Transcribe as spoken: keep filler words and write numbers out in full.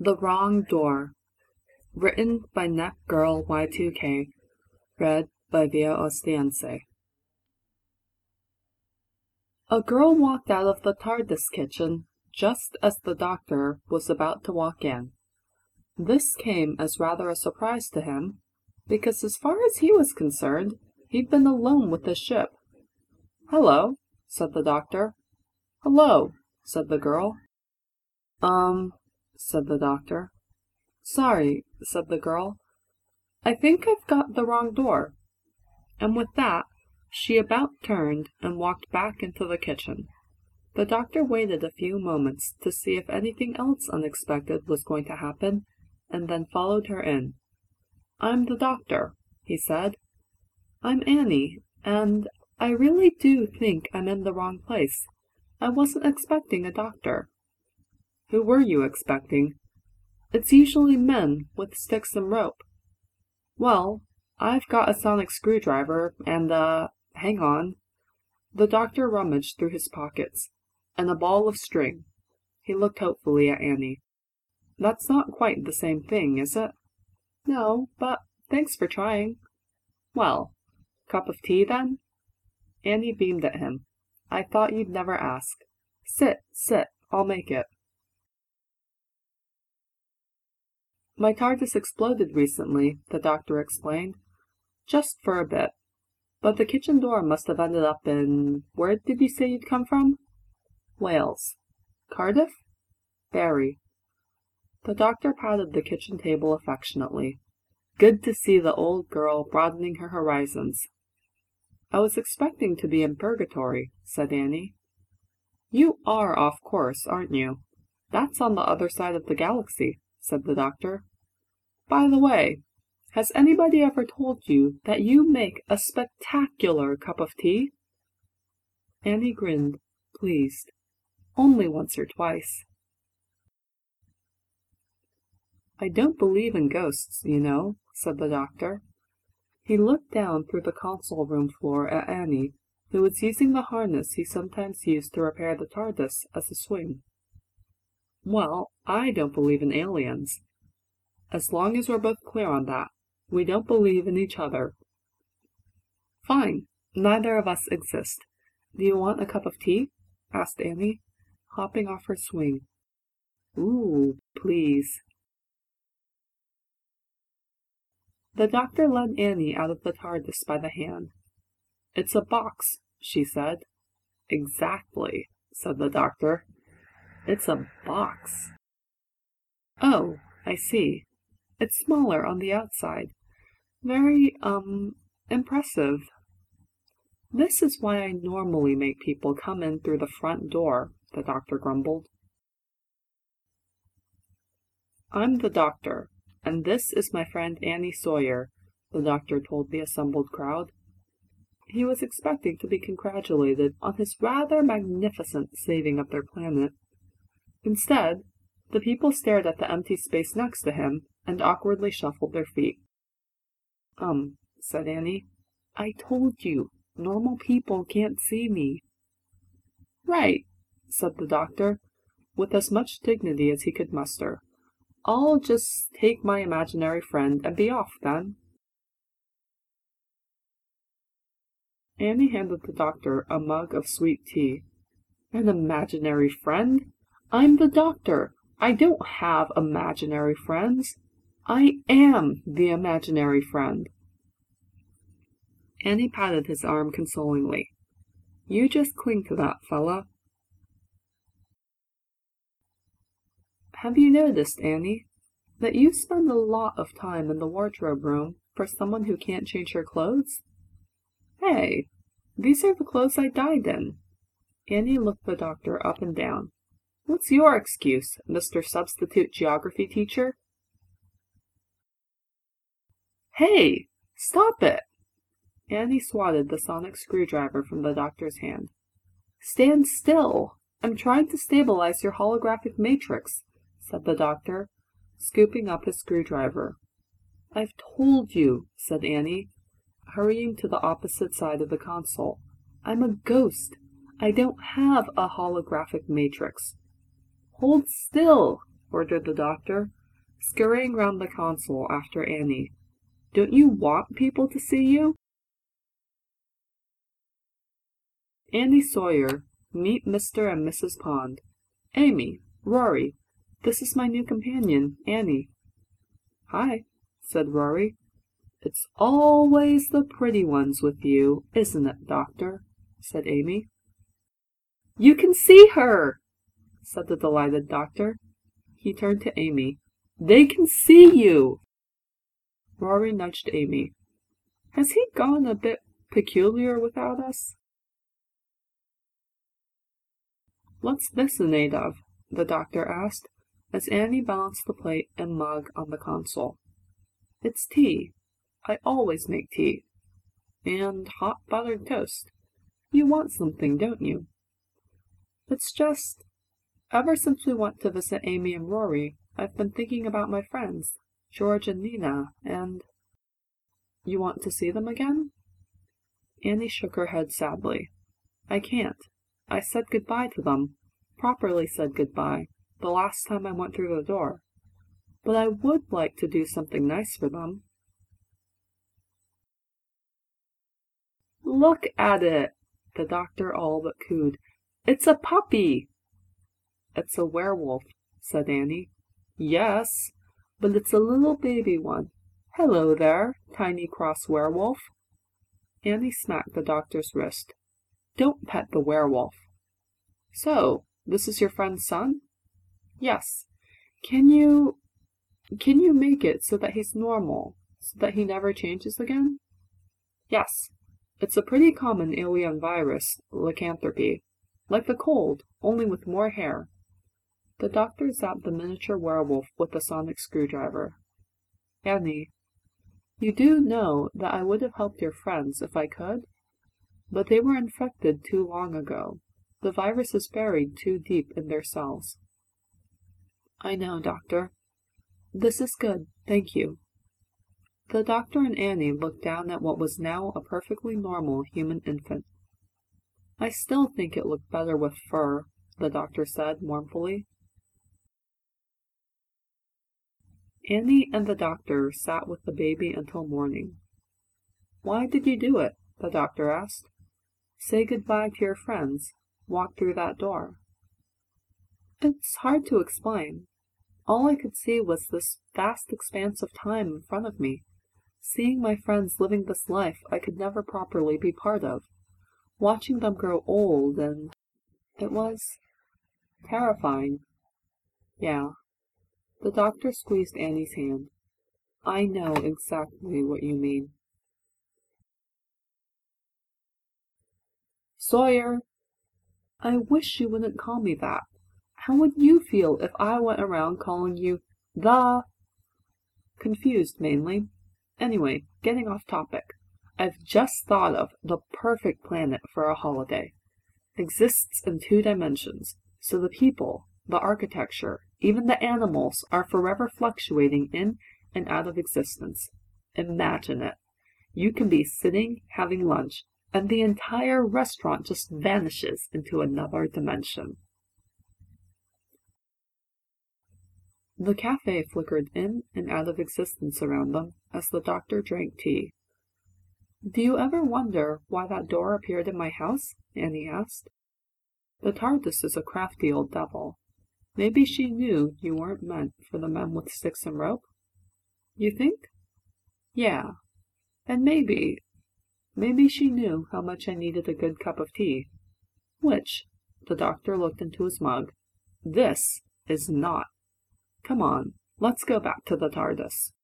The Wrong Door. Written by Neck Girl Y two K. Read by Via Ostiense. A girl walked out of the TARDIS kitchen just as the doctor was about to walk in. This came as rather a surprise to him, because as far as he was concerned, he'd been alone with the ship. "Hello," said the doctor. "Hello," said the girl. Um, said the doctor. "Sorry," said the girl. "I think I've got the wrong door." And with that, she about turned and walked back into the kitchen. The doctor waited a few moments to see if anything else unexpected was going to happen, and then followed her in. "I'm the doctor," he said. "I'm Annie, and I really do think I'm in the wrong place. I wasn't expecting a doctor." "Who were you expecting?" "It's usually men with sticks and rope." "Well, I've got a sonic screwdriver and a... hang on." The doctor rummaged through his pockets. "And a ball of string." He looked hopefully at Annie. "That's not quite the same thing, is it?" "No, but thanks for trying." "Well, cup of tea, then?" Annie beamed at him. "I thought you'd never ask. Sit, sit, I'll make it." "My TARDIS exploded recently," the doctor explained. "Just for a bit. But the kitchen door must have ended up in... where did you say you'd come from?" "Wales." "Cardiff?" "Barry." The doctor patted the kitchen table affectionately. Good to see the old girl broadening her horizons. "I was expecting to be in purgatory," said Annie. "You are off course, aren't you? That's on the other side of the galaxy," said the doctor. "By the way, has anybody ever told you that you make a spectacular cup of tea?" Annie grinned, pleased. "Only once or twice." "I don't believe in ghosts, you know," said the doctor. He looked down through the console room floor at Annie, who was using the harness he sometimes used to repair the TARDIS as a swing. "Well, I don't believe in aliens. As long as we're both clear on that, we don't believe in each other." "Fine. Neither of us exist. Do you want a cup of tea?" asked Annie, hopping off her swing. "Ooh, please." The doctor led Annie out of the TARDIS by the hand. "It's a box," she said. "Exactly," said the doctor. "It's a box." "Oh, I see. It's smaller on the outside. Very, um, impressive." "This is why I normally make people come in through the front door," the doctor grumbled. "I'm the doctor, and this is my friend Annie Sawyer," the doctor told the assembled crowd. He was expecting to be congratulated on his rather magnificent saving of their planet. Instead, the people stared at the empty space next to him and awkwardly shuffled their feet. Um, said Annie. "I told you, normal people can't see me." "Right," said the doctor, with as much dignity as he could muster. "I'll just take my imaginary friend and be off, then." Annie handed the doctor a mug of sweet tea. "An imaginary friend? I'm the doctor. I don't have imaginary friends. I am the imaginary friend." Annie patted his arm consolingly. "You just cling to that, fella." "Have you noticed, Annie, that you spend a lot of time in the wardrobe room for someone who can't change her clothes?" "Hey, these are the clothes I died in." Annie looked the doctor up and down. "What's your excuse, Mister Substitute Geography Teacher?" "Hey, stop it!" Annie swatted the sonic screwdriver from the doctor's hand. "Stand still! I'm trying to stabilize your holographic matrix," said the doctor, scooping up his screwdriver. "I've told you," said Annie, hurrying to the opposite side of the console. "I'm a ghost. I don't have a holographic matrix." "Hold still!" ordered the doctor, scurrying round the console after Annie. "Don't you want people to see you?" "Annie Sawyer, meet Mister and Missus Pond. Amy, Rory, this is my new companion, Annie." "Hi," said Rory. "It's always the pretty ones with you, isn't it, Doctor?" said Amy. "You can see her!" said the delighted doctor. He turned to Amy. "They can see you!" Rory nudged Amy. "Has he gone a bit peculiar without us?" "What's this in aid of?" the doctor asked, as Annie balanced the plate and mug on the console. "It's tea. I always make tea. And hot buttered toast. You want something, don't you?" "It's just, ever since we went to visit Amy and Rory, I've been thinking about my friends, George and Nina, and—" "You want to see them again?" Annie shook her head sadly. "I can't. I said goodbye to them, properly said goodbye, the last time I went through the door. But I would like to do something nice for them." "Look at it!" the doctor all but cooed. "It's a puppy!" "It's a werewolf," said Annie. "Yes, but it's a little baby one. Hello there, tiny cross werewolf." Annie smacked the doctor's wrist. "Don't pet the werewolf." "So, this is your friend's son?" "Yes. Can you... can you make it so that he's normal, so that he never changes again?" "Yes. It's a pretty common alien virus, lycanthropy. Like the cold, only with more hair." The doctor zapped the miniature werewolf with a sonic screwdriver. "Annie, you do know that I would have helped your friends if I could? But they were infected too long ago. The virus is buried too deep in their cells." "I know, Doctor. This is good, thank you." The doctor and Annie looked down at what was now a perfectly normal human infant. "I still think it looked better with fur," the doctor said mournfully. Annie and the doctor sat with the baby until morning. "Why did you do it?" the doctor asked. "Say goodbye to your friends. Walk through that door." "It's hard to explain. All I could see was this vast expanse of time in front of me, seeing my friends living this life I could never properly be part of, watching them grow old, and it was terrifying." "Yeah." The doctor squeezed Annie's hand. "I know exactly what you mean." "Sawyer!" "I wish you wouldn't call me that. How would you feel if I went around calling you the—" "Confused, mainly. Anyway, getting off topic. I've just thought of the perfect planet for a holiday. Exists in two dimensions, so the people, the architecture, even the animals are forever fluctuating in and out of existence. Imagine it. You can be sitting having lunch, and the entire restaurant just vanishes into another dimension." The cafe flickered in and out of existence around them as the doctor drank tea. "Do you ever wonder why that door appeared in my house?" Annie asked. "The TARDIS is a crafty old devil. Maybe she knew you weren't meant for the men with sticks and rope." "You think?" "Yeah. And maybe, maybe she knew how much I needed a good cup of tea. Which," the doctor looked into his mug, "this is not. Come on, let's go back to the TARDIS."